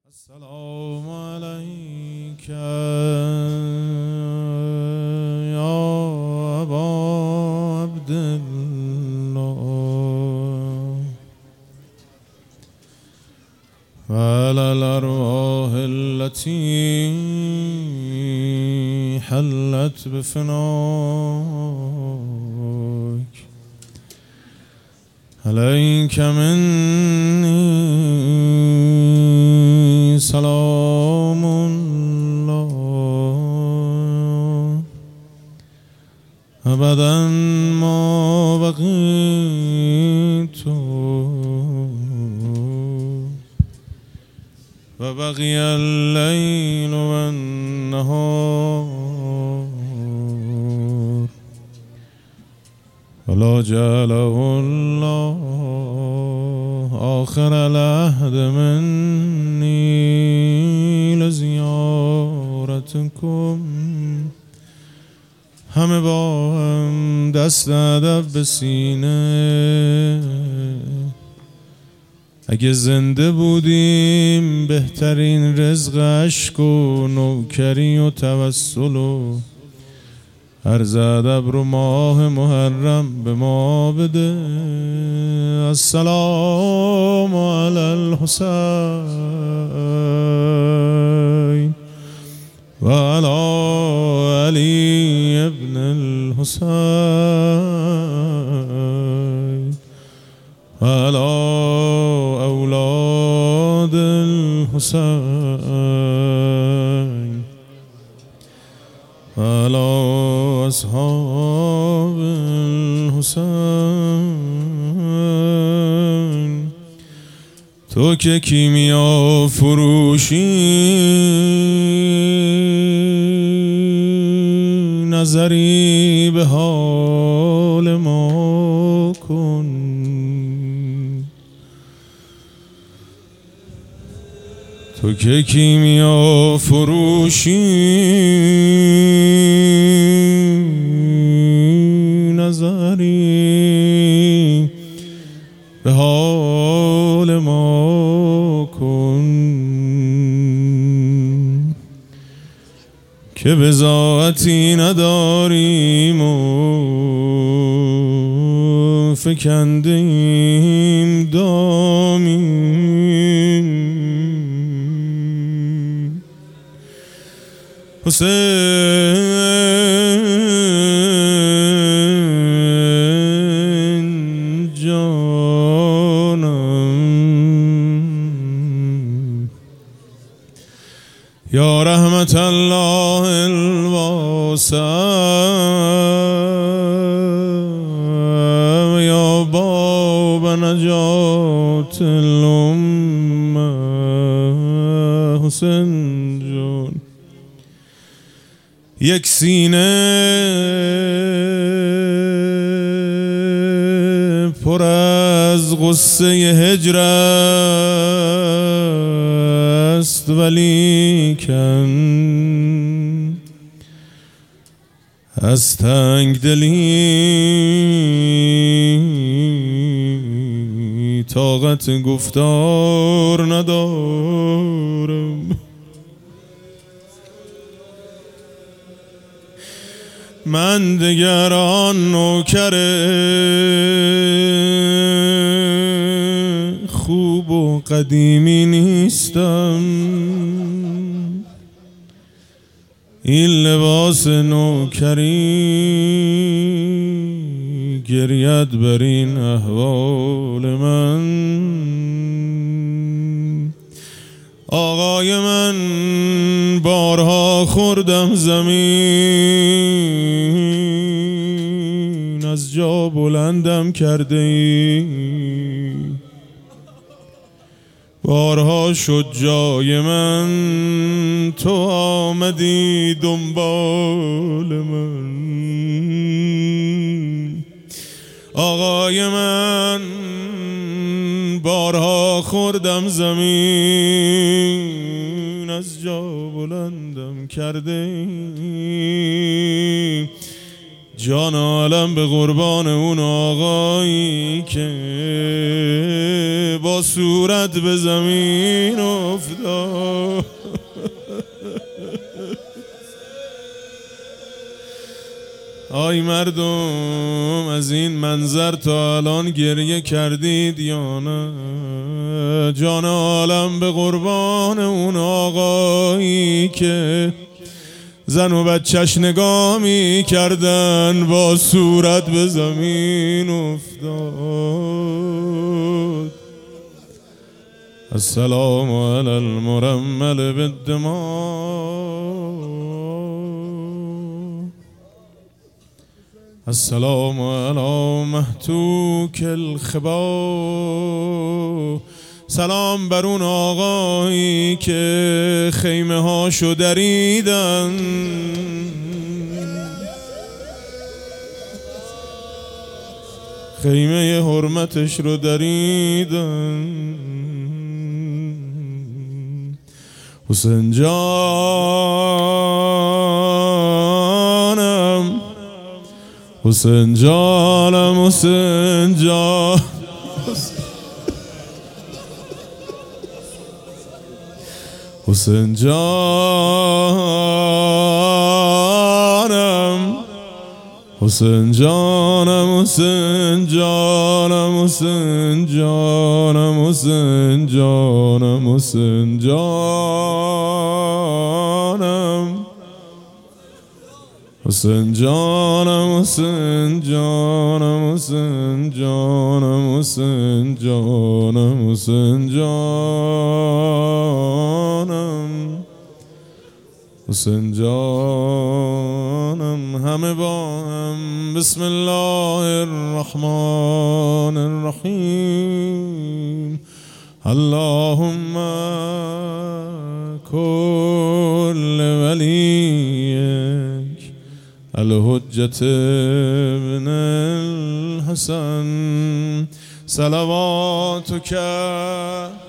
السلام عليك يا أبا عبد الله وعلى الأرواح التي حلت بفناك عليك مني سلام الله أبدا ما بقيت وبقي الليل والنهار ولا جعله الله آخر العهد مني لزیارتكم. همه با هم دست ادب به سینه، اگه زنده بودیم بهترین رزق عشق و نوکری و توسل و عرض ادب رو ماه محرم به ما بده. السلام علی الحسین و علی علی ابن الحسین و علی اولاد الحسین و علی اصحاب الحسین. تو که کیمیا فروشی نظری به حال ما کن. تو که کیمیا فروشی نظری به حال ما کن که بضاعتی نداریم و فکندیم دامیم. حسین جانم یا رحمت الله الواسع یا باب نجات الامه. حسین جان یک سینه پر از غصه هجر است، ولیکن از تنگ دلی طاقت گفتار ندارم. من دیگر آن نوکر خوب و قدیمی نیستم. این لباس نوکری گرید بر این احوال من. آقای من بارها خوردم زمین، از جا بلندم کرده ای. بارها شد جای من تو آمدی دنبال من. آقای من بارها خوردم زمین، از جا بلندم کرده. جان عالم به قربان اون آقایی که با صورت به زمین افتاد. آی مردم از این منظر تا الان گریه کردید یا نه؟ جان عالم به قربان اون آقایی که زن و بچهش نگاه می کردن با صورت به زمین افتاد. السلام علی المرمل بالدماء، السلام علی مهتوک الخبا. سلام بر اون آقایی که خیمه هاشو دریدن، خیمه حرمتش رو دریدن. حسین جانم، حسین جانم، حسین جان، حسین جانم، حسین جانم، حسین جانم، حسین جانم، حسین جانم، حسین جانم، حسین جانم، حسین جانم، حسین جانم، حسین جانم، حسین جانم، حسین جانم. همه با هم بسم الله الرحمن الرحیم. اللهم کل ولیک الحجة ابن الحسن صلواتک